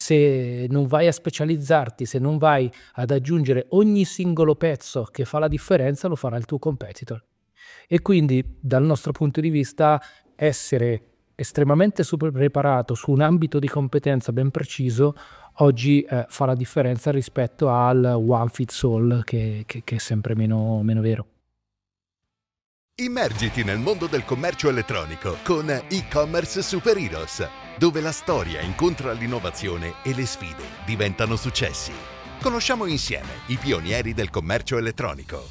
se non vai a specializzarti, se non vai ad aggiungere ogni singolo pezzo che fa la differenza, lo farà il tuo competitor. E quindi dal nostro punto di vista essere estremamente super preparato su un ambito di competenza ben preciso oggi fa la differenza rispetto al one fits all che è sempre meno vero. Immergiti nel mondo del commercio elettronico con e-commerce Super Heroes, dove la storia incontra l'innovazione e le sfide diventano successi. Conosciamo insieme i pionieri del commercio elettronico.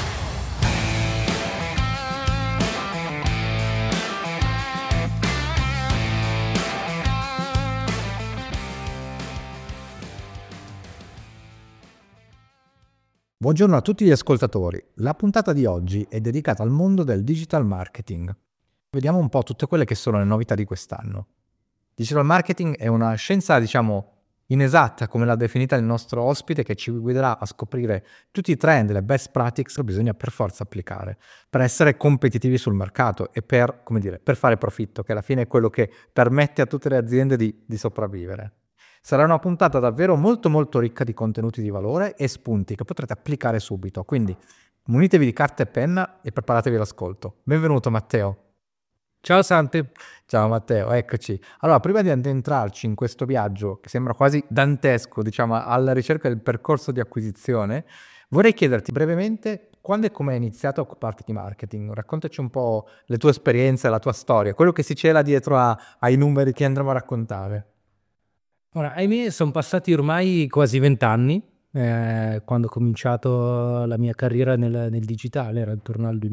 Buongiorno a tutti gli ascoltatori. La puntata di oggi è dedicata al mondo del digital marketing. Vediamo un po' tutte quelle che sono le novità di quest'anno. Digital marketing è una scienza, inesatta, come l'ha definita il nostro ospite, che ci guiderà a scoprire tutti i trend, le best practices che bisogna per forza applicare per essere competitivi sul mercato e per fare profitto, che alla fine è quello che permette a tutte le aziende di sopravvivere. Sarà una puntata davvero molto molto ricca di contenuti di valore e spunti che potrete applicare subito, quindi munitevi di carta e penna e preparatevi all'ascolto. Benvenuto Matteo. Ciao Sante. Ciao Matteo, eccoci. Allora, prima di addentrarci in questo viaggio che sembra quasi dantesco, alla ricerca del percorso di acquisizione, vorrei chiederti brevemente quando e come hai iniziato a occuparti di marketing. Raccontaci un po' le tue esperienze, la tua storia, quello che si cela dietro ai numeri che andremo a raccontare. Ora, ahimè, sono passati ormai quasi 20 anni quando ho cominciato la mia carriera nel digitale, era intorno al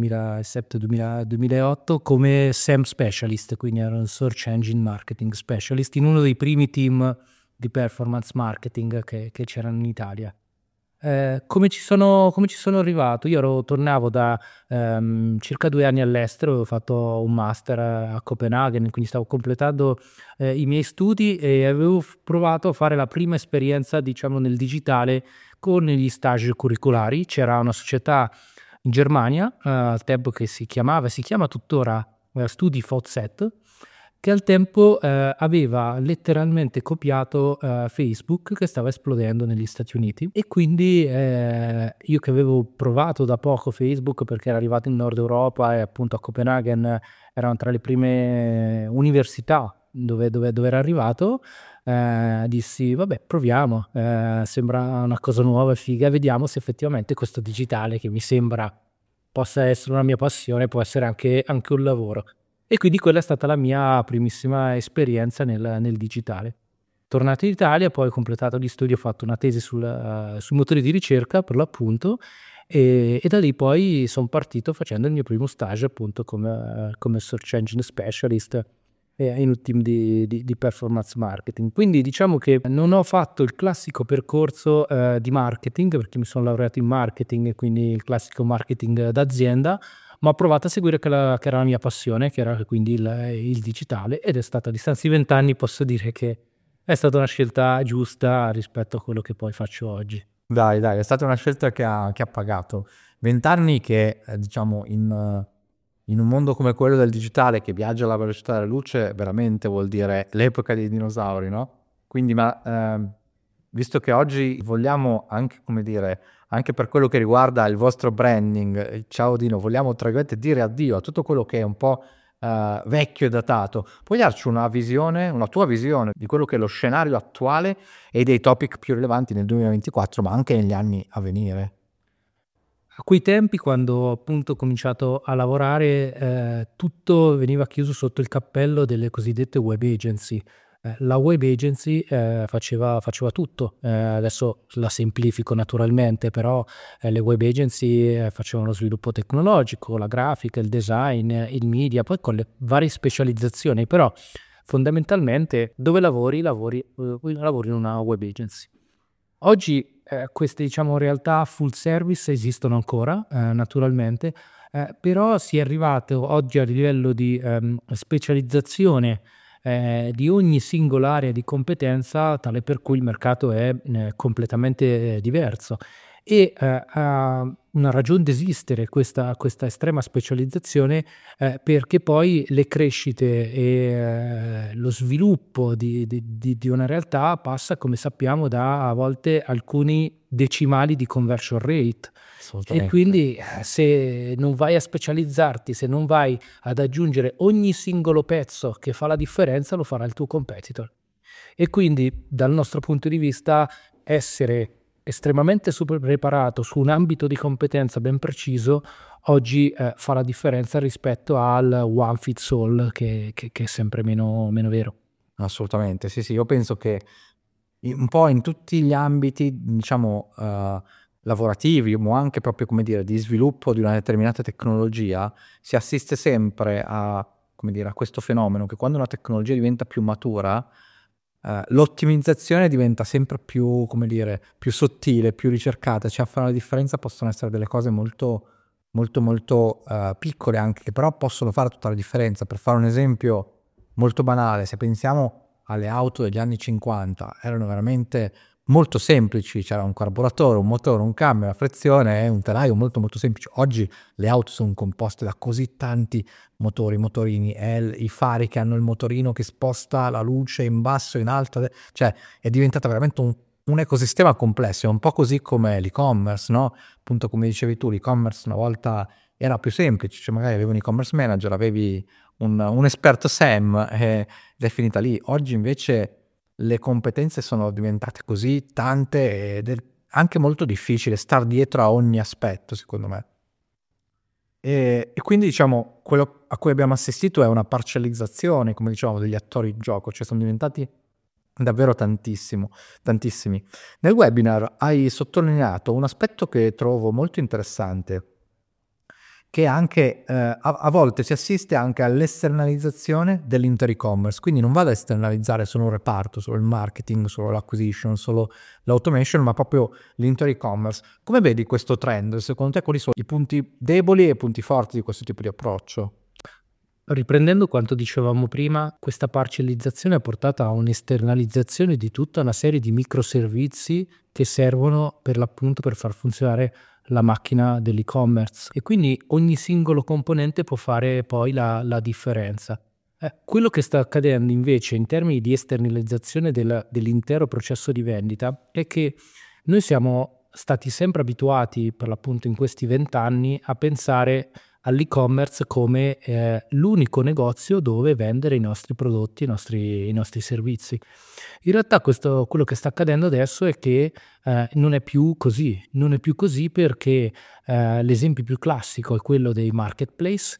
2007-2008 come SEM specialist, quindi ero un Search Engine Marketing Specialist in uno dei primi team di performance marketing che c'erano in Italia. Come ci sono arrivato? Io tornavo da circa 2 anni all'estero, avevo fatto un master a Copenaghen, quindi stavo completando i miei studi e avevo provato a fare la prima esperienza, nel digitale con gli stage curriculari. C'era una società in Germania al tempo che si chiama tuttora Studi VZ, che al tempo aveva letteralmente copiato Facebook, che stava esplodendo negli Stati Uniti, e quindi io che avevo provato da poco Facebook perché era arrivato in Nord Europa e appunto a Copenaghen erano tra le prime università dove era arrivato, dissi vabbè, proviamo, sembra una cosa nuova e figa, vediamo se effettivamente questo digitale, che mi sembra possa essere una mia passione, può essere anche un lavoro. E quindi quella è stata la mia primissima esperienza nel digitale. Tornato in Italia, poi ho completato gli studi, ho fatto una tesi sui motori di ricerca per l'appunto, e da lì poi sono partito facendo il mio primo stage appunto come Search Engine Specialist in un team di performance marketing. Quindi diciamo che non ho fatto il classico percorso di marketing, perché mi sono laureato in marketing e quindi il classico marketing d'azienda, ma ho provato a seguire che era la mia passione, che era quindi il digitale, ed è stata a distanza di 20 anni, posso dire che è stata una scelta giusta rispetto a quello che poi faccio oggi. Dai, è stata una scelta che ha pagato. 20 anni che, in un mondo come quello del digitale, che viaggia alla velocità della luce, veramente vuol dire l'epoca dei dinosauri, no? Quindi, visto che oggi vogliamo anche, anche per quello che riguarda il vostro branding, ciao Dino, vogliamo tra virgolette dire addio a tutto quello che è un po' vecchio e datato. Puoi darci una tua visione di quello che è lo scenario attuale e dei topic più rilevanti nel 2024, ma anche negli anni a venire? A quei tempi, quando appunto ho cominciato a lavorare, tutto veniva chiuso sotto il cappello delle cosiddette web agency. La web agency faceva tutto. Adesso la semplifico naturalmente, però le web agency facevano lo sviluppo tecnologico, la grafica, il design, il media, poi con le varie specializzazioni, però fondamentalmente dove lavori in una web agency. Oggi queste realtà full service esistono ancora, naturalmente, però si è arrivato oggi a livello di specializzazione di ogni singola area di competenza, tale per cui il mercato è completamente diverso. e ha una ragione d'esistere questa estrema specializzazione, perché poi le crescite e lo sviluppo di una realtà passa, come sappiamo, da a volte alcuni decimali di conversion rate. E quindi se non vai a specializzarti, se non vai ad aggiungere ogni singolo pezzo che fa la differenza, lo farà il tuo competitor. E quindi dal nostro punto di vista essere estremamente super preparato su un ambito di competenza ben preciso oggi fa la differenza rispetto al one fits all che è sempre meno vero. Assolutamente, sì, io penso che un po' in tutti gli ambiti, diciamo, lavorativi, o anche proprio, come dire, di sviluppo di una determinata tecnologia, si assiste sempre a, come dire, a questo fenomeno che quando una tecnologia diventa più matura, l'ottimizzazione diventa sempre più, come dire, più sottile, più ricercata, cioè a fare la differenza possono essere delle cose molto piccole anche, che però possono fare tutta la differenza. Per fare un esempio molto banale, se pensiamo alle auto degli anni 50, erano veramente molto semplici, c'era un carburatore, un motore, un cambio, una frizione e un telaio molto semplice. Oggi le auto sono composte da così tanti motorini, i fari che hanno il motorino che sposta la luce in basso, in alto, cioè è diventato veramente un ecosistema complesso. È un po' così come l'e-commerce, no? Appunto, come dicevi tu, l'e-commerce una volta era più semplice, cioè magari avevi un e-commerce manager, avevi un esperto SEM ed è finita lì. Oggi invece le competenze sono diventate così tante ed è anche molto difficile star dietro a ogni aspetto, secondo me. E quindi, diciamo, quello a cui abbiamo assistito è una parcellizzazione, come dicevamo, degli attori in gioco, cioè sono diventati davvero tantissimi. Nel webinar hai sottolineato un aspetto che trovo molto interessante, che anche a volte si assiste anche all'esternalizzazione dell'intero e-commerce, quindi non vado a esternalizzare solo un reparto, solo il marketing, solo l'acquisition, solo l'automation, ma proprio l'intero e-commerce. Come vedi questo trend? Secondo te quali sono i punti deboli e i punti forti di questo tipo di approccio? Riprendendo quanto dicevamo prima, questa parcellizzazione ha portato a un'esternalizzazione di tutta una serie di microservizi che servono per l'appunto per far funzionare la macchina dell'e-commerce, e quindi ogni singolo componente può fare poi la differenza. Quello che sta accadendo invece in termini di esternalizzazione dell'intero processo di vendita è che noi siamo stati sempre abituati, per l'appunto in questi 20 anni, a pensare all'e-commerce come l'unico negozio dove vendere i nostri prodotti, i nostri servizi. In realtà quello che sta accadendo adesso è che non è più così, perché l'esempio più classico è quello dei marketplace,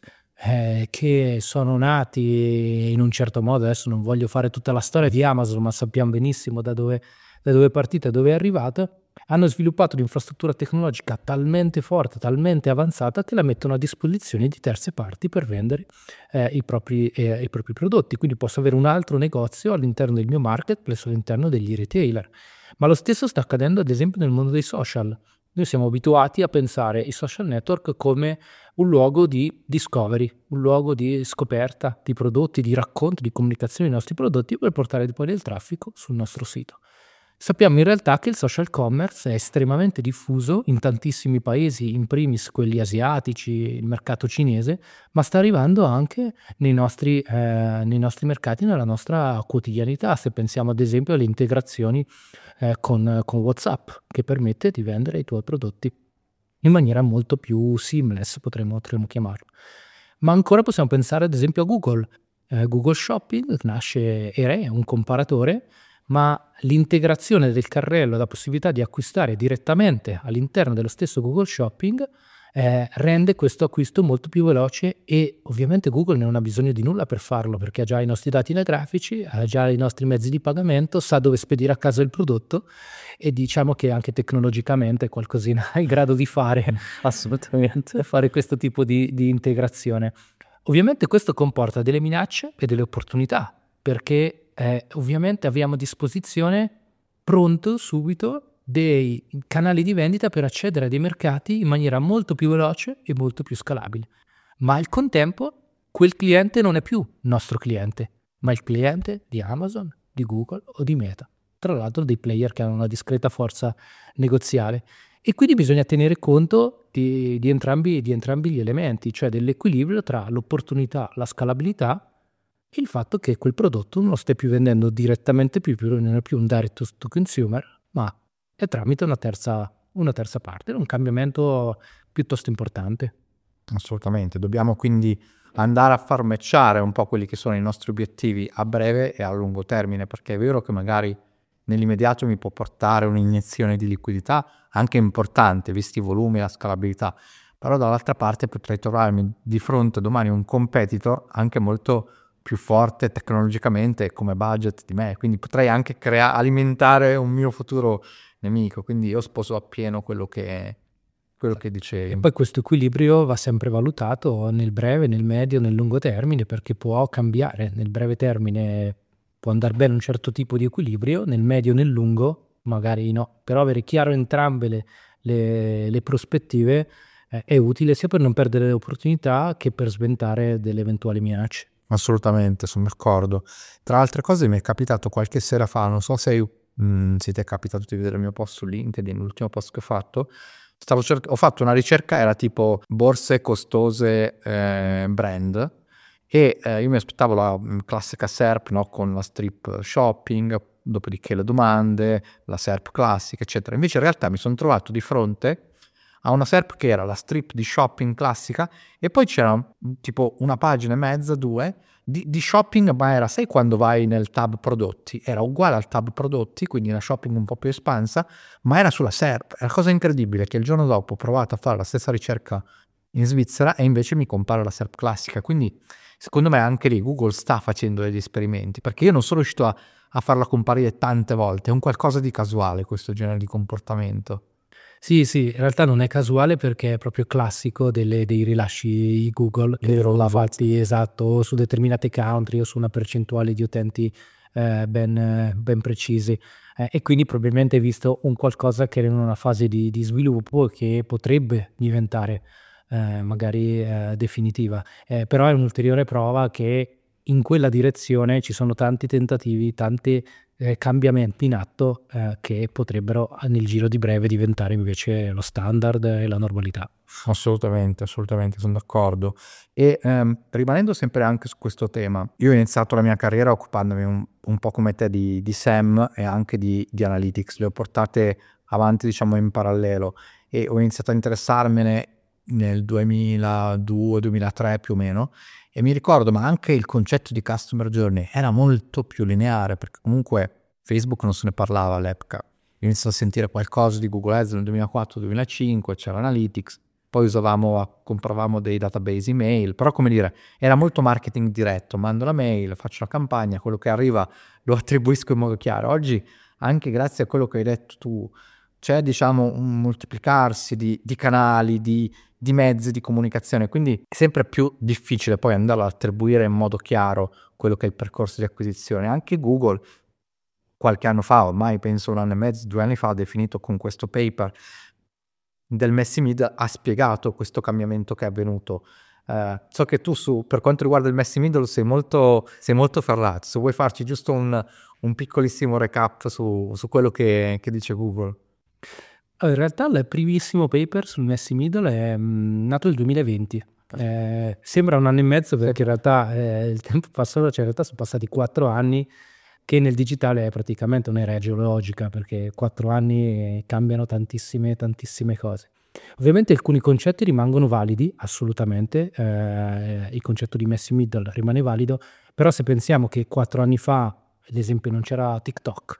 che sono nati in un certo modo. Adesso non voglio fare tutta la storia di Amazon, ma sappiamo benissimo da dove è partita e dove è arrivata. Hanno sviluppato un'infrastruttura tecnologica talmente forte, talmente avanzata, che la mettono a disposizione di terze parti per vendere i propri prodotti. Quindi posso avere un altro negozio all'interno del mio marketplace, all'interno degli retailer. Ma lo stesso sta accadendo ad esempio nel mondo dei social. Noi siamo abituati a pensare i social network come un luogo di discovery, un luogo di scoperta di prodotti, di racconto, di comunicazione dei nostri prodotti per portare poi del traffico sul nostro sito. Sappiamo in realtà che il social commerce è estremamente diffuso in tantissimi paesi, in primis quelli asiatici, il mercato cinese, ma sta arrivando anche nei nostri mercati, nella nostra quotidianità. Se pensiamo ad esempio alle integrazioni con WhatsApp, che permette di vendere i tuoi prodotti in maniera molto più seamless, potremmo chiamarlo. Ma ancora possiamo pensare ad esempio a Google. Google Shopping nasce, è un comparatore, ma l'integrazione del carrello, la possibilità di acquistare direttamente all'interno dello stesso Google Shopping rende questo acquisto molto più veloce, e ovviamente Google non ha bisogno di nulla per farlo, perché ha già i nostri dati anagrafici, ha già i nostri mezzi di pagamento, sa dove spedire a casa il prodotto, e diciamo che anche tecnologicamente qualcosina è in grado di fare assolutamente fare questo tipo di integrazione. Ovviamente questo comporta delle minacce e delle opportunità, perché ovviamente abbiamo a disposizione pronto subito dei canali di vendita per accedere a dei mercati in maniera molto più veloce e molto più scalabile. Ma al contempo quel cliente non è più nostro cliente, ma il cliente di Amazon, di Google o di Meta, tra l'altro dei player che hanno una discreta forza negoziale. E quindi bisogna tenere conto di entrambi gli elementi, cioè dell'equilibrio tra l'opportunità, la scalabilità e il fatto che quel prodotto non lo stai più vendendo direttamente non è più un direct to consumer, ma è tramite una terza parte. È un cambiamento piuttosto importante. Assolutamente, dobbiamo quindi andare a far matchare un po' quelli che sono i nostri obiettivi a breve e a lungo termine, perché è vero che magari nell'immediato mi può portare un'iniezione di liquidità anche importante, visti i volumi e la scalabilità, però dall'altra parte potrei trovarmi di fronte domani un competitor anche molto più forte tecnologicamente come budget di me, quindi potrei anche alimentare un mio futuro nemico, quindi io sposo appieno quello che dicevi. E poi questo equilibrio va sempre valutato nel breve, nel medio, nel lungo termine, perché può cambiare. Nel breve termine può andare bene un certo tipo di equilibrio, nel medio, nel lungo magari no, però avere chiaro entrambe le prospettive è utile sia per non perdere le opportunità che per sventare delle eventuali minacce. Assolutamente, sono d'accordo. Tra altre cose mi è capitato qualche sera fa, non so se ti è capitato di vedere il mio post su LinkedIn, l'ultimo post che ho fatto, ho fatto una ricerca, era tipo borse costose brand, e io mi aspettavo la classica SERP, no, con la strip shopping, dopodiché le domande, la SERP classica, eccetera. Invece in realtà mi sono trovato di fronte a una SERP che era la strip di shopping classica e poi c'era tipo una pagina e mezza, due, di shopping, ma era, sai quando vai nel tab prodotti? Era uguale al tab prodotti, quindi una shopping un po' più espansa, ma era sulla SERP. La cosa incredibile è che il giorno dopo ho provato a fare la stessa ricerca in Svizzera e invece mi compare la SERP classica, quindi secondo me anche lì Google sta facendo degli esperimenti, perché io non sono riuscito a farla comparire tante volte, è un qualcosa di casuale questo genere di comportamento. Sì, in realtà non è casuale perché è proprio classico dei rilasci Google, che rolla fatti esatto su determinate country o su una percentuale di utenti ben precisi. E quindi probabilmente hai visto un qualcosa che era in una fase di sviluppo che potrebbe diventare magari definitiva. Però è un'ulteriore prova che in quella direzione ci sono tanti tentativi, tanti cambiamenti in atto che potrebbero nel giro di breve diventare invece lo standard e la normalità. Assolutamente, sono d'accordo. E rimanendo sempre anche su questo tema, io ho iniziato la mia carriera occupandomi un po' come te di SEM e anche di Analytics, le ho portate avanti diciamo in parallelo e ho iniziato a interessarmene nel 2002-2003 più o meno, e mi ricordo, ma anche il concetto di customer journey era molto più lineare, perché comunque Facebook non se ne parlava all'epoca. Io iniziato a sentire qualcosa di Google Ads nel 2004-2005, c'era Analytics, poi compravamo dei database email, però come dire, era molto marketing diretto, mando la mail, faccio la campagna, quello che arriva lo attribuisco in modo chiaro. Oggi, anche grazie a quello che hai detto tu, c'è diciamo un moltiplicarsi di canali, di mezzi di comunicazione, quindi è sempre più difficile poi andarlo ad attribuire in modo chiaro quello che è il percorso di acquisizione. Anche Google qualche anno fa, ormai penso 1 anno e mezzo, 2 anni fa, ha definito con questo paper del Messi Middle, ha spiegato questo cambiamento che è avvenuto. So che tu per quanto riguarda il Messi Middle sei molto ferrato, se vuoi farci giusto un piccolissimo recap su quello che dice Google. In realtà il primissimo paper sul Messi Middle è nato nel 2020. Sembra 1 anno e mezzo perché in realtà il tempo passato, cioè in realtà sono passati 4 anni, che nel digitale è praticamente un'era geologica, perché 4 anni cambiano tantissime cose. Ovviamente alcuni concetti rimangono validi, assolutamente, il concetto di Messi Middle rimane valido, però se pensiamo che 4 anni fa, ad esempio, non c'era TikTok,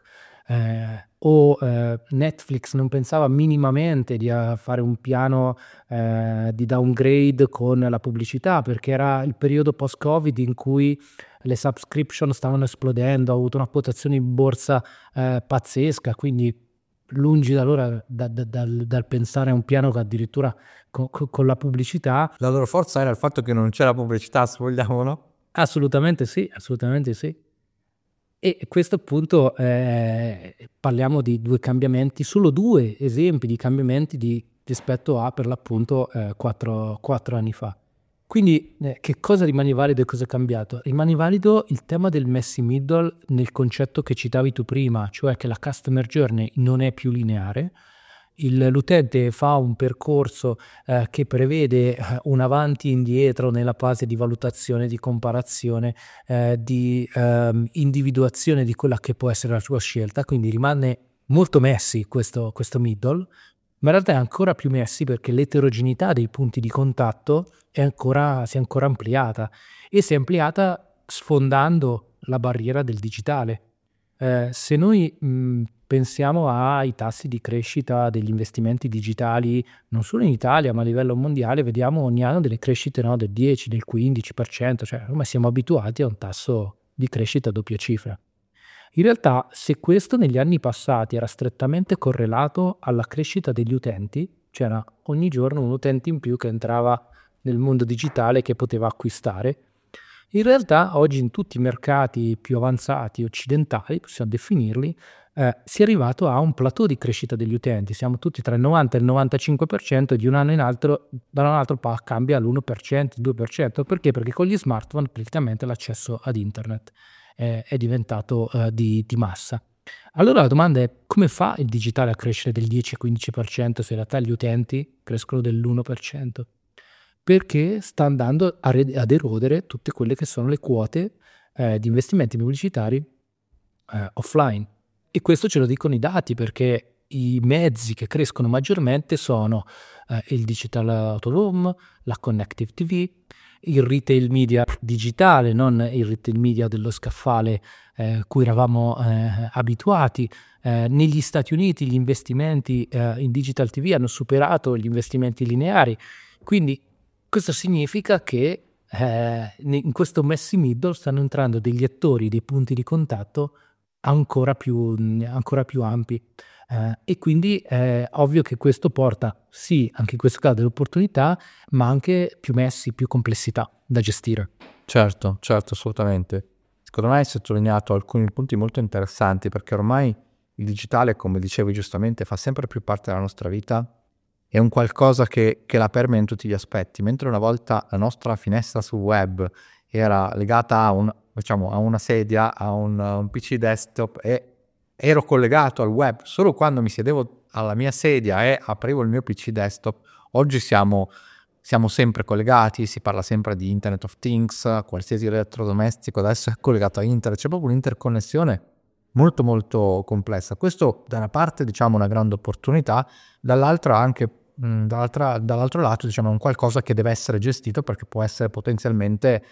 o Netflix non pensava minimamente di fare un piano di downgrade con la pubblicità, perché era il periodo post-Covid in cui le subscription stavano esplodendo, ha avuto una quotazione in borsa pazzesca, quindi lungi da allora dal pensare a un piano che addirittura con la pubblicità. La loro forza era il fatto che non c'era pubblicità, se vogliamo, no? Assolutamente sì. E a questo punto parliamo di 2 cambiamenti, solo 2 esempi di cambiamenti rispetto a per l'appunto 4 anni fa. Quindi che cosa rimane valido e cosa è cambiato? Rimane valido il tema del Messi Middle nel concetto che citavi tu prima, cioè che la customer journey non è più lineare, L'utente fa un percorso che prevede un avanti e indietro nella fase di valutazione, di comparazione, di individuazione di quella che può essere la sua scelta, quindi rimane molto messy questo middle, ma in realtà è ancora più messy perché l'eterogeneità dei punti di contatto si è ancora ampliata, e si è ampliata sfondando la barriera del digitale. Se noi pensiamo ai tassi di crescita degli investimenti digitali, non solo in Italia ma a livello mondiale, vediamo ogni anno delle crescite, no, del 10, del 15%, cioè ormai siamo abituati a un tasso di crescita a doppia cifra. In realtà, se questo negli anni passati era strettamente correlato alla crescita degli utenti, c'era ogni giorno un utente in più che entrava nel mondo digitale, che poteva acquistare. In realtà oggi in tutti i mercati più avanzati occidentali, possiamo definirli, si è arrivato a un plateau di crescita degli utenti. Siamo tutti tra il 90 e il 95%, di un anno in altro, da un altro cambia all'1%, il 2%. Perché? Perché con gli smartphone praticamente l'accesso ad internet è diventato di massa. Allora la domanda è: come fa il digitale a crescere del 10-15% se in realtà gli utenti crescono dell'1%? Perché sta andando ad erodere tutte quelle che sono le quote di investimenti pubblicitari offline. E questo ce lo dicono i dati, perché i mezzi che crescono maggiormente sono il digital out of home, la connective TV, il retail media digitale, non il retail media dello scaffale cui eravamo abituati. Negli Stati Uniti gli investimenti in digital TV hanno superato gli investimenti lineari, quindi questo significa che in questo messy middle stanno entrando degli attori, dei punti di contatto ancora più ampi. E quindi è ovvio che questo porta, sì, anche in questo caso delle opportunità, ma anche più messi, più complessità da gestire. Certo, assolutamente. Secondo me hai sottolineato alcuni punti molto interessanti, perché ormai il digitale, come dicevi giustamente, fa sempre più parte della nostra vita, è un qualcosa che la permea in tutti gli aspetti. Mentre una volta la nostra finestra sul web era legata a una sedia, a un PC desktop, e ero collegato al web solo quando mi siedevo alla mia sedia e aprivo il mio PC desktop, oggi siamo sempre collegati, si parla sempre di Internet of Things, qualsiasi elettrodomestico adesso è collegato a internet, c'è proprio un'interconnessione molto molto complessa. Questo da una parte una grande opportunità, dall'altra anche dall'altro lato è un qualcosa che deve essere gestito, perché può essere potenzialmente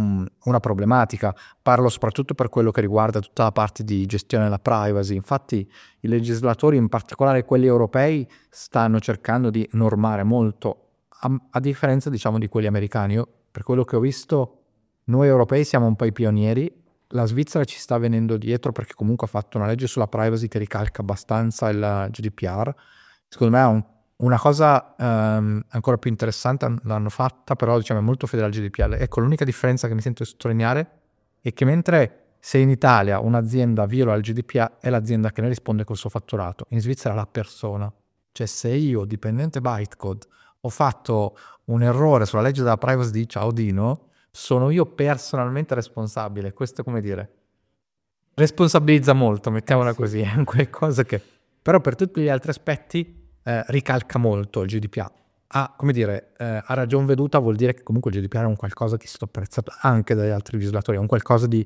una problematica. Parlo soprattutto per quello che riguarda tutta la parte di gestione della privacy. Infatti i legislatori, in particolare quelli europei, stanno cercando di normare molto, a differenza di quelli americani. Io, per quello che ho visto, noi europei siamo un po' i pionieri. La Svizzera ci sta venendo dietro, perché comunque ha fatto una legge sulla privacy che ricalca abbastanza il GDPR. Secondo me è una cosa ancora più interessante l'hanno fatta, però è molto fedele al GDPR. Ecco, l'unica differenza che mi sento di sottolineare è che mentre se in Italia un'azienda viola il GDPR è l'azienda che ne risponde col suo fatturato, in Svizzera la persona. Cioè, se io, dipendente Bytecode, ho fatto un errore sulla legge della privacy di Ciaudino, sono io personalmente responsabile. Questo, come dire, responsabilizza molto, mettiamola così. È qualcosa che però per tutti gli altri aspetti ricalca molto il GDPR. A ragion veduta vuol dire che comunque il GDPR è un qualcosa che è stato apprezzato anche dagli altri legislatori, è un qualcosa di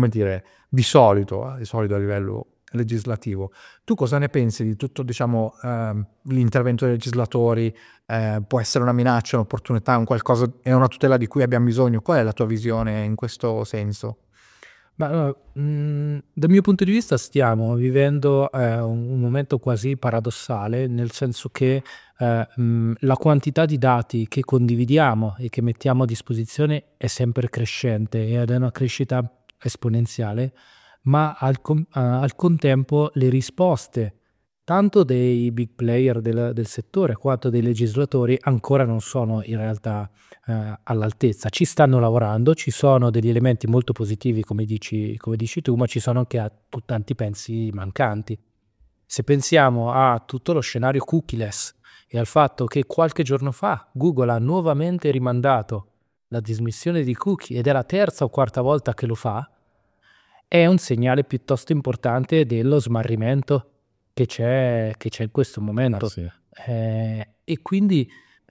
solido a livello legislativo. Tu cosa ne pensi di tutto l'intervento dei legislatori? Può essere una minaccia, un'opportunità, è una tutela di cui abbiamo bisogno? Qual è la tua visione in questo senso? Dal mio punto di vista stiamo vivendo un momento quasi paradossale, nel senso che la quantità di dati che condividiamo e che mettiamo a disposizione è sempre crescente ed è una crescita esponenziale, ma al contempo le risposte tanto dei big player del settore quanto dei legislatori ancora non sono in realtà all'altezza. Ci stanno lavorando, ci sono degli elementi molto positivi, come dici tu, ma ci sono anche tanti pensi mancanti. Se pensiamo a tutto lo scenario cookieless e al fatto che qualche giorno fa Google ha nuovamente rimandato la dismissione di cookie, ed è la terza o quarta volta che lo fa, è un segnale piuttosto importante dello smarrimento c'è in questo momento. Sì. E quindi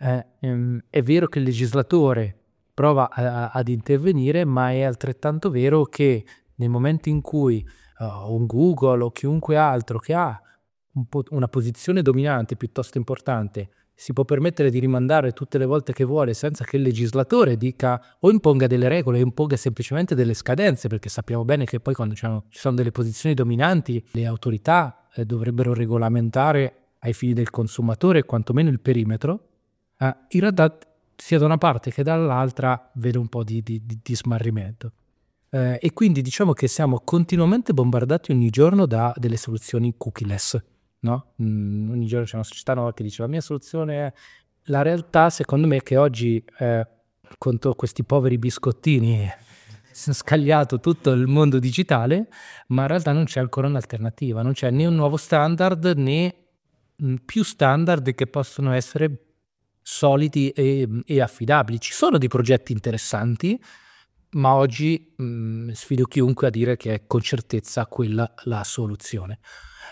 è vero che il legislatore prova ad intervenire, ma è altrettanto vero che nel momento in cui un Google o chiunque altro che ha una posizione dominante piuttosto importante si può permettere di rimandare tutte le volte che vuole senza che il legislatore dica o imponga delle regole o imponga semplicemente delle scadenze, perché sappiamo bene che poi quando ci sono delle posizioni dominanti le autorità dovrebbero regolamentare ai fini del consumatore quantomeno il perimetro. In realtà sia da una parte che dall'altra vedo un po' di smarrimento. E quindi diciamo che siamo continuamente bombardati ogni giorno da delle soluzioni cookieless, no? Ogni giorno c'è una società nuova che dice la mia soluzione è... La realtà secondo me è che oggi contro questi poveri biscottini si è scagliato tutto il mondo digitale, ma in realtà non c'è ancora un'alternativa, non c'è né un nuovo standard né più standard che possono essere solidi e affidabili. Ci sono dei progetti interessanti, ma oggi sfido chiunque a dire che è con certezza quella la soluzione.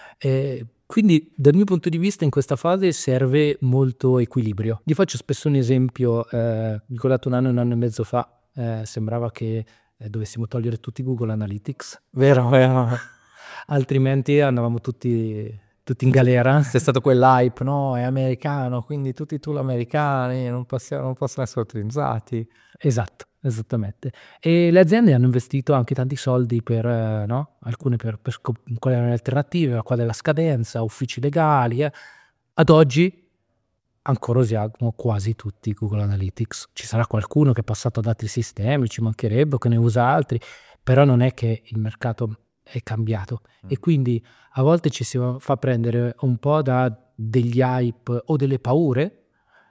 Quindi dal mio punto di vista in questa fase serve molto equilibrio. Vi faccio spesso un esempio, ricordato un anno e mezzo fa, sembrava che dovessimo togliere tutti Google Analytics, vero? Altrimenti andavamo tutti in galera. C'è stato quell'hype, no? È americano, quindi tutti i tool americani non possono essere utilizzati. Esatto, esattamente. E le aziende hanno investito anche tanti soldi per, no? Alcune per quali erano le alternative, qual è la scadenza, uffici legali. Ad oggi ancora usiamo quasi tutti Google Analytics. Ci sarà qualcuno che è passato ad altri sistemi, ci mancherebbe, o che ne usa altri, però non è che il mercato è cambiato. E quindi a volte ci si fa prendere un po' da degli hype o delle paure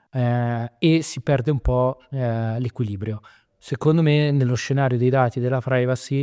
e si perde un po' l'equilibrio. Secondo me nello scenario dei dati e della privacy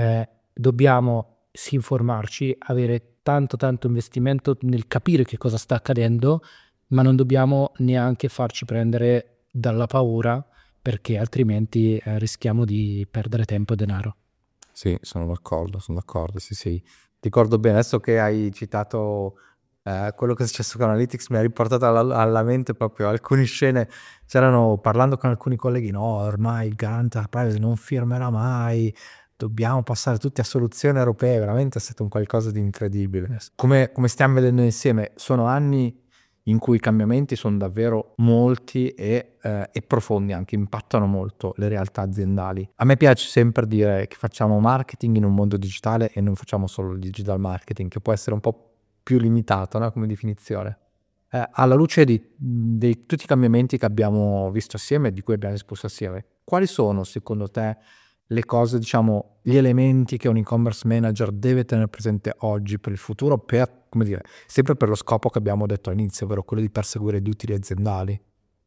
dobbiamo sì informarci, avere tanto investimento nel capire che cosa sta accadendo, ma non dobbiamo neanche farci prendere dalla paura, perché altrimenti rischiamo di perdere tempo e denaro. Sì, sono d'accordo, sì. Ricordo bene, adesso che hai citato quello che è successo con Analytics, mi ha riportato alla mente proprio alcune scene. Parlando con alcuni colleghi, no, ormai il garante della privacy non firmerà mai, dobbiamo passare tutti a soluzioni europee. Veramente è stato un qualcosa di incredibile. Come stiamo vedendo insieme, sono anni in cui i cambiamenti sono davvero molti e profondi, anche impattano molto le realtà aziendali. A me piace sempre dire che facciamo marketing in un mondo digitale e non facciamo solo il digital marketing, che può essere un po' più limitato, no, come definizione. Alla luce di tutti i cambiamenti che abbiamo visto assieme e di cui abbiamo discusso assieme, quali sono secondo te le cose, diciamo, gli elementi che un e-commerce manager deve tenere presente oggi per il futuro, per, come dire, sempre per lo scopo che abbiamo detto all'inizio, ovvero quello di perseguire gli utili aziendali?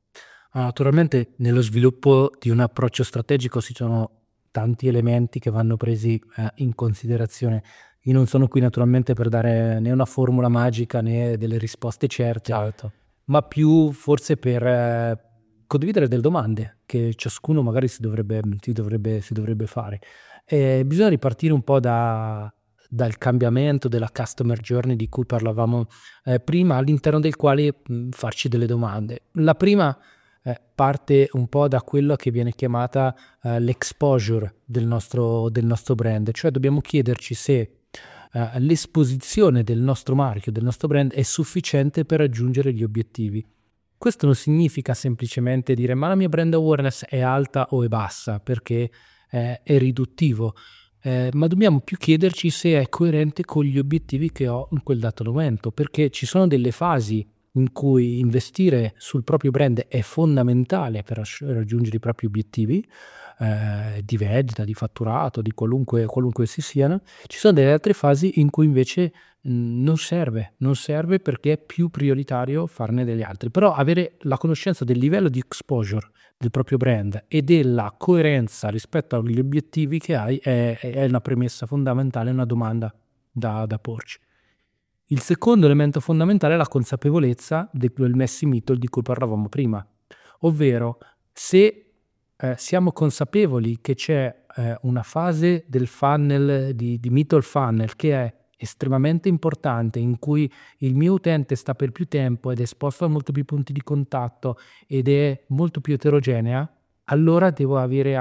Naturalmente nello sviluppo di un approccio strategico ci sono tanti elementi che vanno presi in considerazione. Io non sono qui naturalmente per dare né una formula magica né delle risposte certe, Certo. ma più forse per condividere delle domande che ciascuno magari si dovrebbe fare. Bisogna ripartire un po' dal cambiamento della customer journey di cui parlavamo prima, all'interno del quale farci delle domande. La prima parte un po' da quello che viene chiamata l'exposure del nostro brand, cioè dobbiamo chiederci se l'esposizione del nostro marchio, del nostro brand è sufficiente per raggiungere gli obiettivi. Questo non significa semplicemente dire ma la mia brand awareness è alta o è bassa, perché è riduttivo, ma dobbiamo più chiederci se è coerente con gli obiettivi che ho in quel dato momento, perché ci sono delle fasi in cui investire sul proprio brand è fondamentale per raggiungere i propri obiettivi di vendita, di fatturato, di qualunque essi siano. Ci sono delle altre fasi in cui invece non serve perché è più prioritario farne delle altre. Però avere la conoscenza del livello di exposure del proprio brand e della coerenza rispetto agli obiettivi che hai è una premessa fondamentale, una domanda da porci. Il secondo elemento fondamentale è la consapevolezza del Messi Middle di cui parlavamo prima, ovvero se siamo consapevoli che c'è una fase del funnel, di middle funnel, che è estremamente importante, in cui il mio utente sta per più tempo ed è esposto a molto più punti di contatto ed è molto più eterogenea, allora devo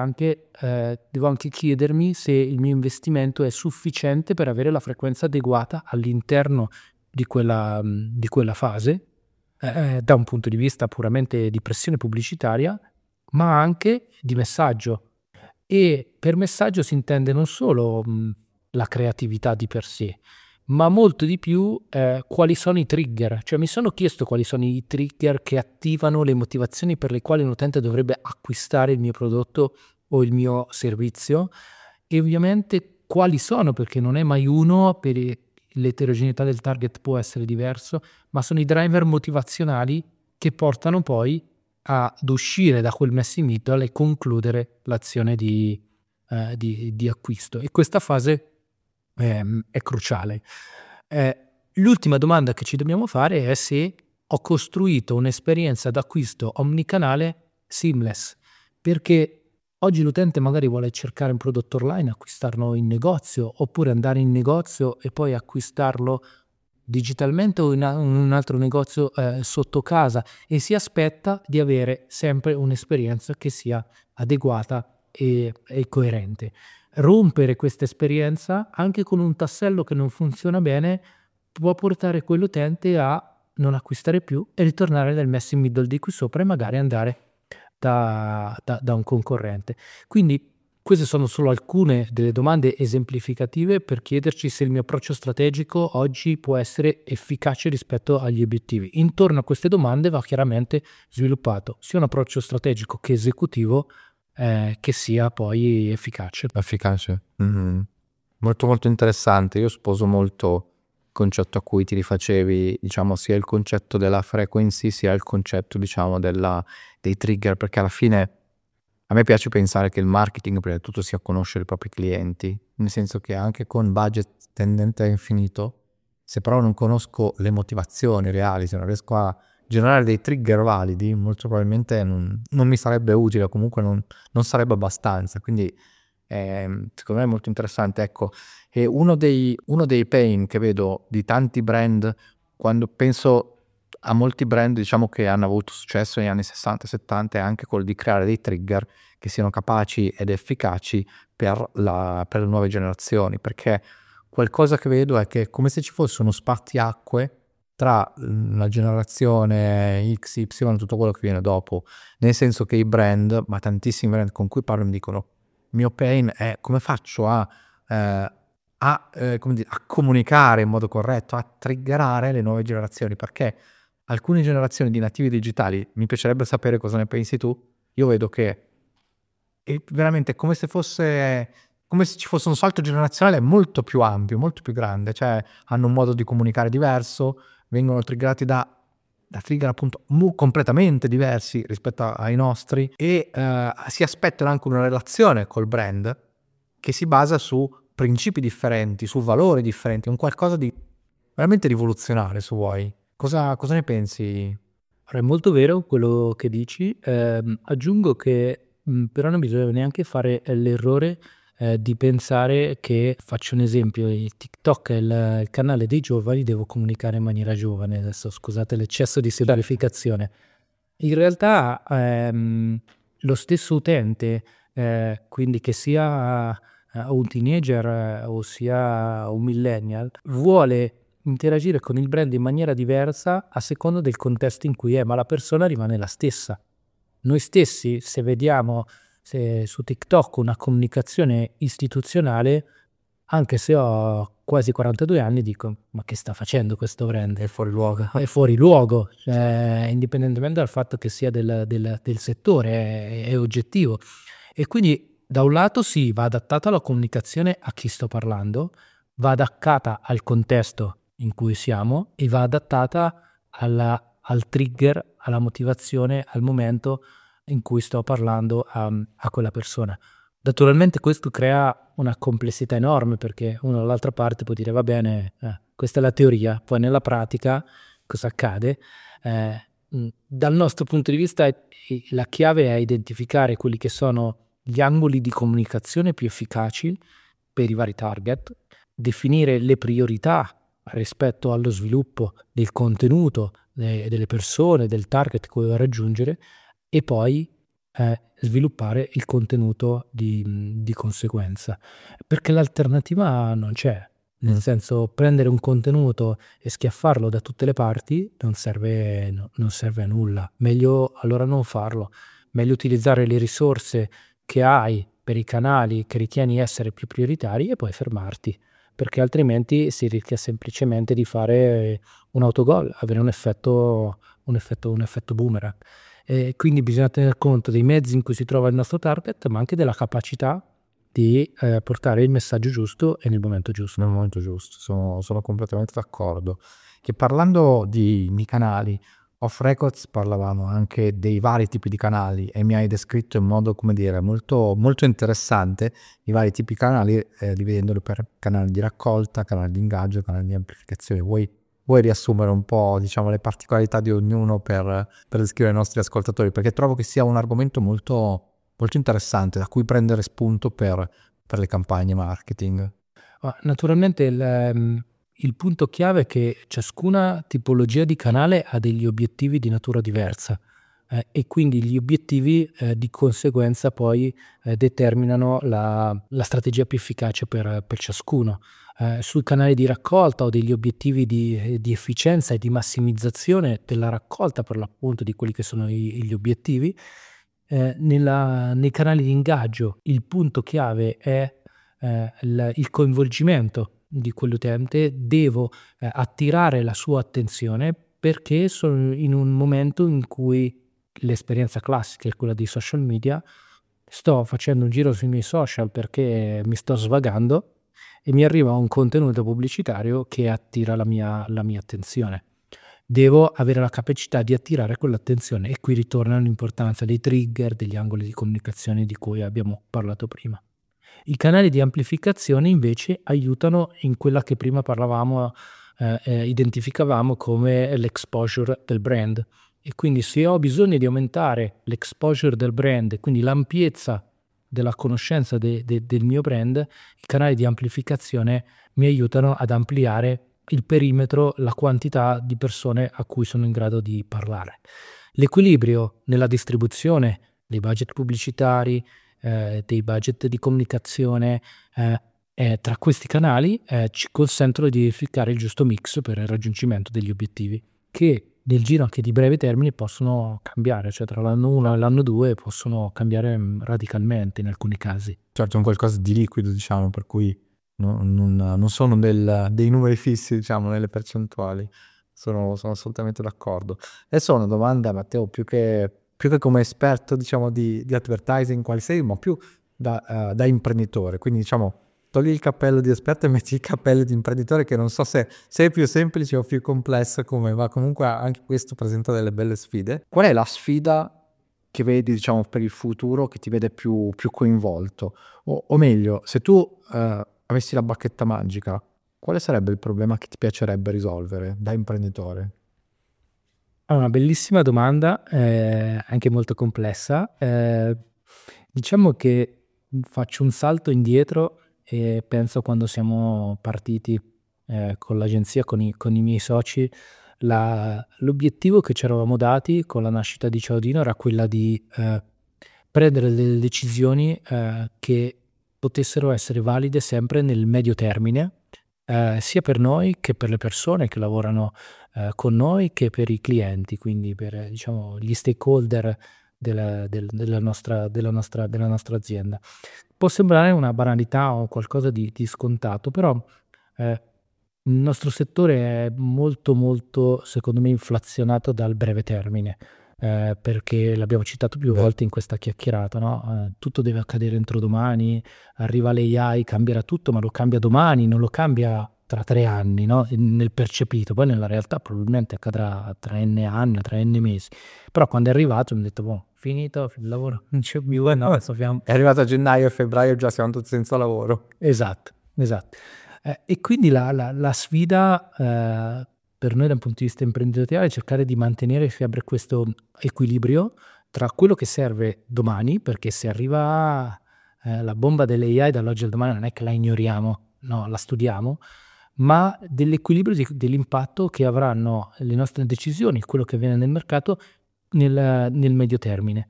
anche chiedermi se il mio investimento è sufficiente per avere la frequenza adeguata all'interno di quella fase, da un punto di vista puramente di pressione pubblicitaria, ma anche di messaggio. E per messaggio si intende non solo la creatività di per sé, ma molto di più quali sono i trigger. Cioè mi sono chiesto quali sono i trigger che attivano le motivazioni per le quali un utente dovrebbe acquistare il mio prodotto o il mio servizio, e ovviamente quali sono, perché non è mai uno, per l'eterogeneità del target può essere diverso, ma sono i driver motivazionali che portano poi ad uscire da quel messy middle e concludere l'azione di acquisto. E questa fase è cruciale. L'ultima domanda che ci dobbiamo fare è se ho costruito un'esperienza d'acquisto omnicanale seamless, perché oggi l'utente magari vuole cercare un prodotto online, acquistarlo in negozio, oppure andare in negozio e poi acquistarlo digitalmente o in un altro negozio sotto casa, e si aspetta di avere sempre un'esperienza che sia adeguata e coerente. Rompere questa esperienza anche con un tassello che non funziona bene può portare quell'utente a non acquistare più e ritornare nel messy middle di qui sopra e magari andare da un concorrente. Quindi queste sono solo alcune delle domande esemplificative per chiederci se il mio approccio strategico oggi può essere efficace rispetto agli obiettivi. Intorno a queste domande va chiaramente sviluppato sia un approccio strategico che esecutivo che sia poi efficace. Efficace. Molto molto interessante. Io sposo molto il concetto a cui ti rifacevi, diciamo, sia il concetto della frequency sia il concetto, diciamo, dei trigger, perché alla fine a me piace pensare che il marketing prima di tutto sia conoscere i propri clienti, nel senso che anche con budget tendente a infinito, se però non conosco le motivazioni reali, se non riesco a generare dei trigger validi, molto probabilmente non mi sarebbe utile, o comunque non sarebbe abbastanza. Quindi secondo me è molto interessante. Ecco, e uno dei pain che vedo di tanti brand, quando penso a molti brand, diciamo, che hanno avuto successo negli anni 60-70, è anche quello di creare dei trigger che siano capaci ed efficaci per le nuove generazioni, perché qualcosa che vedo è che è come se ci fosse uno spartiacque tra la generazione X, Y e tutto quello che viene dopo, nel senso che i brand, ma tantissimi brand con cui parlo mi dicono: il mio pain è come faccio a comunicare in modo corretto, a triggerare le nuove generazioni, perché alcune generazioni di nativi digitali, mi piacerebbe sapere cosa ne pensi tu, io vedo che è veramente come se ci fosse un salto generazionale molto più ampio, molto più grande, cioè hanno un modo di comunicare diverso, vengono triggerati da trigger appunto completamente diversi rispetto ai nostri, e si aspettano anche una relazione col brand che si basa su principi differenti, su valori differenti, un qualcosa di veramente rivoluzionario, se vuoi. Cosa ne pensi? È molto vero quello che dici. Aggiungo che però non bisogna neanche fare l'errore di pensare che, faccio un esempio, il TikTok è il canale dei giovani, devo comunicare in maniera giovane. Adesso scusate l'eccesso di semplificazione. In realtà lo stesso utente, quindi che sia un teenager o sia un millennial, vuole interagire con il brand in maniera diversa a seconda del contesto in cui è, ma la persona rimane la stessa. Noi stessi, se vediamo su TikTok una comunicazione istituzionale, anche se ho quasi 42 anni, dico: ma che sta facendo questo brand? È fuori luogo. È fuori luogo, indipendentemente dal fatto che sia del settore, è oggettivo. E quindi da un lato sì, va adattata la comunicazione a chi sto parlando, va adattata al contesto in cui siamo e va adattata al trigger, alla motivazione, al momento in cui sto parlando a quella persona. Naturalmente questo crea una complessità enorme, perché uno dall'altra parte può dire: va bene, questa è la teoria, poi nella pratica cosa accade? Dal nostro punto di vista la chiave è identificare quelli che sono gli angoli di comunicazione più efficaci per i vari target, definire le priorità rispetto allo sviluppo del contenuto, delle persone, del target che vuoi raggiungere, e poi sviluppare il contenuto di conseguenza. Perché l'alternativa non c'è. Nel senso, prendere un contenuto e schiaffarlo da tutte le parti non serve a nulla. Meglio allora non farlo. Meglio utilizzare le risorse che hai per i canali che ritieni essere più prioritari e poi fermarti, perché altrimenti si rischia semplicemente di fare un autogol, avere un effetto boomerang. E quindi bisogna tener conto dei mezzi in cui si trova il nostro target, ma anche della capacità di portare il messaggio giusto e nel momento giusto. Nel momento giusto, sono completamente d'accordo. Che parlando di canali, off records parlavamo anche dei vari tipi di canali e mi hai descritto in modo, come dire, molto, molto interessante i vari tipi di canali, dividendoli per canali di raccolta, canali di ingaggio, canali di amplificazione. Vuoi riassumere un po', diciamo, le particolarità di ognuno per descrivere ai nostri ascoltatori? Perché trovo che sia un argomento molto, molto interessante da cui prendere spunto per le campagne marketing. Naturalmente il punto chiave è che ciascuna tipologia di canale ha degli obiettivi di natura diversa, e quindi gli obiettivi di conseguenza poi determinano la strategia più efficace per ciascuno. Sui canali di raccolta ho degli obiettivi di efficienza e di massimizzazione della raccolta, per l'appunto, di quelli che sono gli obiettivi. Nei canali di ingaggio il punto chiave è il coinvolgimento di quell'utente. Devo attirare la sua attenzione perché sono in un momento in cui l'esperienza classica è quella dei social media. Sto facendo un giro sui miei social perché mi sto svagando e mi arriva un contenuto pubblicitario che attira la mia attenzione. Devo avere la capacità di attirare quell'attenzione, e qui ritorna l'importanza dei trigger, degli angoli di comunicazione di cui abbiamo parlato prima. I canali di amplificazione invece aiutano in quella che prima parlavamo, identificavamo come l'exposure del brand. E quindi se ho bisogno di aumentare l'exposure del brand, quindi l'ampiezza della conoscenza del mio brand, i canali di amplificazione mi aiutano ad ampliare il perimetro, la quantità di persone a cui sono in grado di parlare. L'equilibrio nella distribuzione dei budget pubblicitari, dei budget di comunicazione tra questi canali ci consentono di edificare il giusto mix per il raggiungimento degli obiettivi, che nel giro anche di breve termine possono cambiare, cioè tra l'anno 1 e l'anno 2 possono cambiare radicalmente in alcuni casi. Certo, è un qualcosa di liquido, diciamo, per cui non sono dei numeri fissi, diciamo, nelle percentuali. Sono assolutamente d'accordo. Adesso ho una domanda, Matteo, più che come esperto, diciamo, di advertising quali sei, ma più da imprenditore. Quindi, diciamo, togli il cappello di esperto e metti il cappello di imprenditore, che non so se è più semplice o più complesso come va. Comunque anche questo presenta delle belle sfide. Qual è la sfida che vedi, diciamo, per il futuro, che ti vede più coinvolto? O meglio, se tu avessi la bacchetta magica, quale sarebbe il problema che ti piacerebbe risolvere da imprenditore? È una bellissima domanda, anche molto complessa. Diciamo che faccio un salto indietro e penso, quando siamo partiti con l'agenzia, con i miei soci, l'obiettivo che ci eravamo dati con la nascita di Ciaudino era quella di prendere delle decisioni che potessero essere valide sempre nel medio termine, sia per noi che per le persone che lavorano con noi, che per i clienti, quindi per, diciamo, gli stakeholder della nostra azienda. Può sembrare una banalità o qualcosa di scontato, però il nostro settore è molto molto, secondo me, inflazionato dal breve termine, perché l'abbiamo citato più volte in questa chiacchierata, no? Tutto deve accadere entro domani, arriva l'AI, cambierà tutto, ma lo cambia domani, non lo cambia tra 3 anni, no? Nel percepito. Poi nella realtà probabilmente accadrà tra n anni, tra n mesi. Però quando è arrivato mi ho detto, boh, finito il lavoro, non c'è più, no, sappiamo. È arrivato a gennaio e febbraio, già siamo tutti senza lavoro. Esatto. E quindi la sfida per noi, da un punto di vista imprenditoriale, è cercare di mantenere sempre questo equilibrio tra quello che serve domani, perché se arriva la bomba dell'AI dall'oggi al domani non è che la ignoriamo, no, la studiamo, ma dell'equilibrio dell'impatto che avranno le nostre decisioni, quello che avviene nel mercato nel medio termine.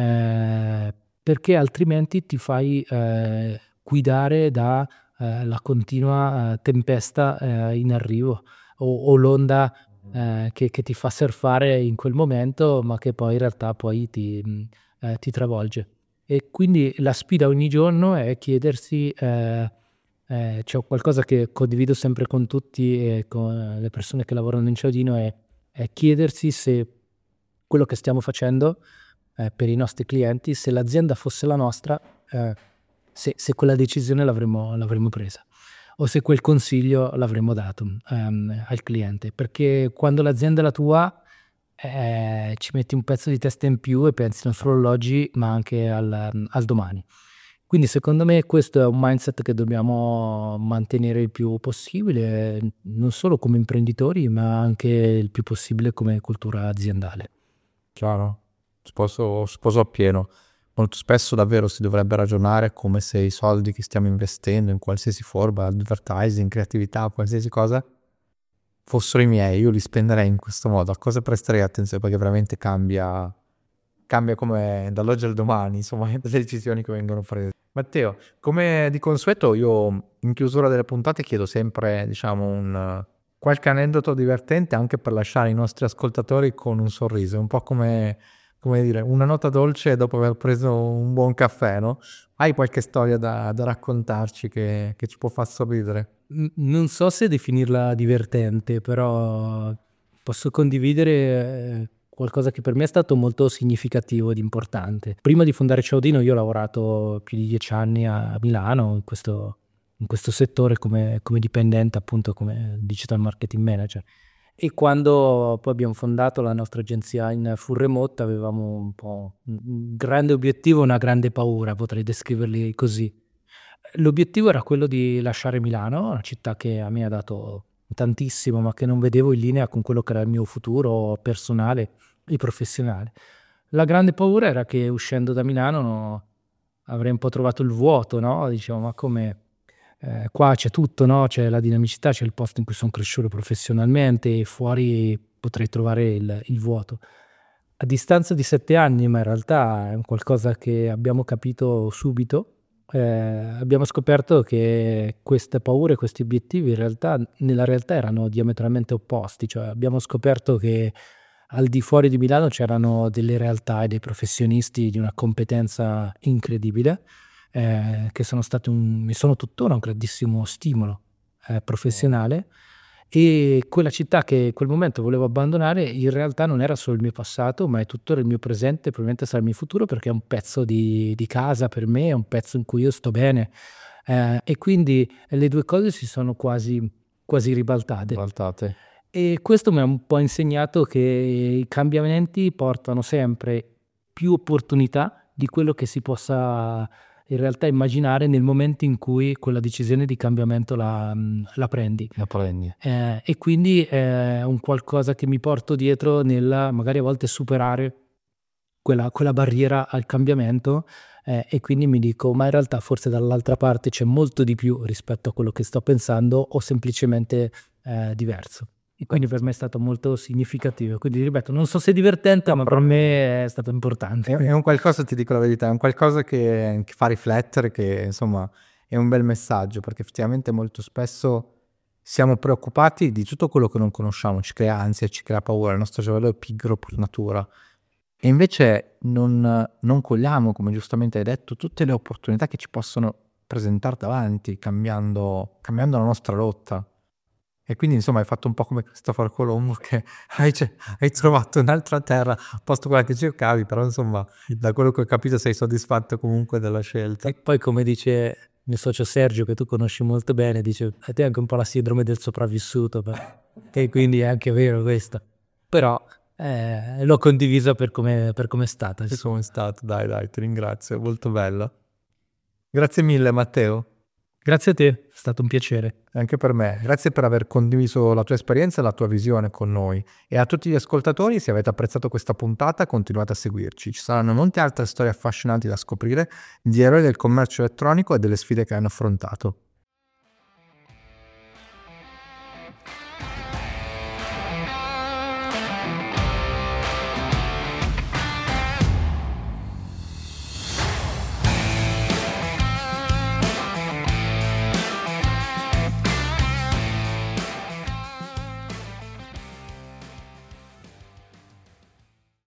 Perché altrimenti ti fai guidare da la continua tempesta in arrivo, o l'onda che ti fa surfare in quel momento, ma che poi in realtà poi ti travolge. E quindi la sfida ogni giorno è chiedersi, c'è qualcosa che condivido sempre con tutti e con le persone che lavorano in Ciaudino, è chiedersi se quello che stiamo facendo per i nostri clienti, se l'azienda fosse la nostra, se quella decisione l'avremmo presa, o se quel consiglio l'avremmo dato al cliente. Perché quando l'azienda è la tua, ci metti un pezzo di testa in più e pensi non solo all'oggi ma anche al domani. Quindi secondo me questo è un mindset che dobbiamo mantenere il più possibile, non solo come imprenditori ma anche il più possibile come cultura aziendale. Chiaro, sposo appieno. Molto spesso davvero si dovrebbe ragionare come se i soldi che stiamo investendo in qualsiasi forma, advertising, creatività, qualsiasi cosa, fossero i miei. Io li spenderei in questo modo. A cosa presterei attenzione? Perché veramente cambia come dall'oggi al domani, insomma, le decisioni che vengono prese. Matteo, come di consueto, io in chiusura delle puntate chiedo sempre, diciamo, qualche aneddoto divertente anche per lasciare i nostri ascoltatori con un sorriso, un po' come dire, una nota dolce dopo aver preso un buon caffè, no? Hai qualche storia da raccontarci che ci può far sorridere? Non so se definirla divertente, però posso condividere qualcosa che per me è stato molto significativo ed importante. Prima di fondare Ciaudino io ho lavorato più di 10 anni a Milano in questo settore come dipendente, appunto come digital marketing manager. E quando poi abbiamo fondato la nostra agenzia in full remote avevamo un po' un grande obiettivo e una grande paura, potrei descriverli così. L'obiettivo era quello di lasciare Milano, una città che a me ha dato tantissimo, ma che non vedevo in linea con quello che era il mio futuro personale e professionale. La grande paura era che uscendo da Milano avrei un po' trovato il vuoto, no? Dicevo, ma come qua c'è tutto, no? C'è la dinamicità, c'è il posto in cui sono cresciuto professionalmente, e fuori potrei trovare il vuoto. A distanza di 7 anni, ma in realtà è un qualcosa che abbiamo capito subito, abbiamo scoperto che queste paure, questi obiettivi nella realtà erano diametralmente opposti. Cioè abbiamo scoperto che al di fuori di Milano c'erano delle realtà e dei professionisti di una competenza incredibile, che mi sono tuttora un grandissimo stimolo professionale. E quella città che in quel momento volevo abbandonare in realtà non era solo il mio passato, ma è tuttora il mio presente, probabilmente sarà il mio futuro, perché è un pezzo di casa per me, è un pezzo in cui io sto bene, e quindi le due cose si sono quasi ribaltate. E questo mi ha un po' insegnato che i cambiamenti portano sempre più opportunità di quello che si possa in realtà immaginare nel momento in cui quella decisione di cambiamento la prendi. E quindi è un qualcosa che mi porto dietro nel magari a volte superare quella barriera al cambiamento, e quindi mi dico, ma in realtà forse dall'altra parte c'è molto di più rispetto a quello che sto pensando, o semplicemente diverso. E quindi per me è stato molto significativo. Quindi ripeto, non so se è divertente, ma per me è stato importante. È un qualcosa, ti dico la verità, è un qualcosa che fa riflettere, che insomma è un bel messaggio, perché effettivamente molto spesso siamo preoccupati di tutto quello che non conosciamo, ci crea ansia, ci crea paura, il nostro cervello è pigro per natura, e invece non cogliamo, come giustamente hai detto, tutte le opportunità che ci possono presentare davanti, cambiando la nostra rotta. E quindi insomma hai fatto un po' come Cristoforo Colombo, che hai trovato un'altra terra, posto quella che cercavi, però insomma da quello che ho capito sei soddisfatto comunque della scelta. E poi, come dice il mio socio Sergio, che tu conosci molto bene, dice a te è anche un po' la sindrome del sopravvissuto, e quindi è anche vero questo. Però l'ho condivisa per come è stata. Per come è stato, dai, ti ringrazio, molto bella. Grazie mille Matteo. Grazie a te, è stato un piacere. Anche per me, grazie per aver condiviso la tua esperienza e la tua visione con noi. E a tutti gli ascoltatori, se avete apprezzato questa puntata, continuate a seguirci. Ci saranno molte altre storie affascinanti da scoprire di eroi del commercio elettronico e delle sfide che hanno affrontato.